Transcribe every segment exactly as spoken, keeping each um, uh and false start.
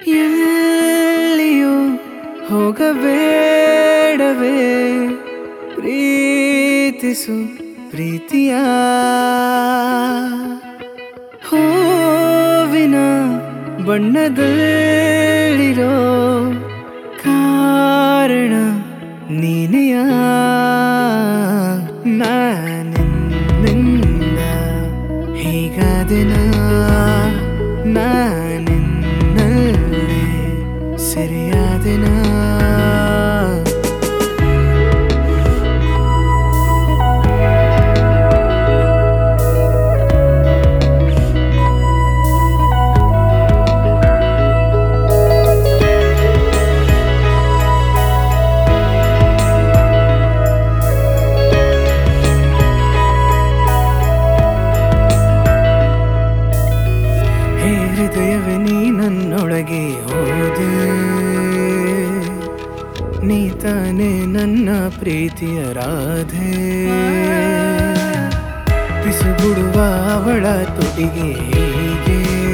ಎಲ್ಲಿಯೂ ಹೋಗಬೇಡವೇ ಪ್ರೀತಿಸು ಪ್ರೀತಿಯ ಹೂವಿನ ಬಣ್ಣದಲ್ಲಿರೋ ಕಾರಣ ನೀನೆಯ ನಾನಿನ್ನಿಂದ ಹೀಗಾದೆನ ನಾನಿನ್ನಲ್ಲೇ ಸರಿಯಾದೆನ ಹೃದಯವೇ ನೀ ನನ್ನೊಳಗೆ ಹೋದೆ ನೀ ತಾನೇ ನನ್ನ ಪ್ರೀತಿಯ ರಾಧೆ ಪಿಸುಗುಡುವ ಅವಳ ತುಟಿಗೆ ಹೀಗೆ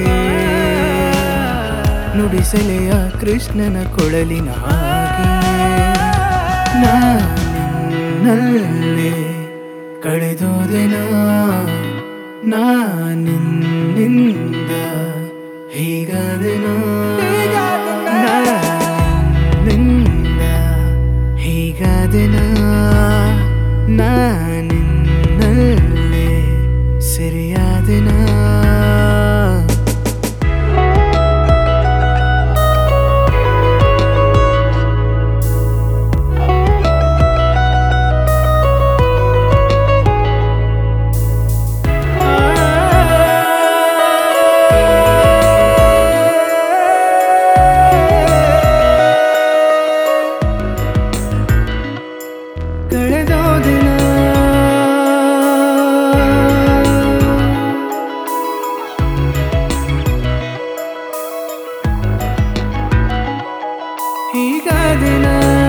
ನುಡಿಸಲೆಯ ಕೃಷ್ಣನ ಕೊಳಲಿನ ಹಾಗೆ ನಾನಿನ್ನಲ್ಲೇ ಕಳೆದೋದೆನಾ ನಾನಿನ್ನಿಂದ ಹೀಗಾದೆನಾ ನಾನಿನ್ನಿಂದ ಹೀಗಾದೆನಾ ನಾನಿನ್ನಲ್ಲೇ ಸರಿಯಾದೆನಾ ಕಳೆದೋದಿನ ಹೀಗಾದೆನ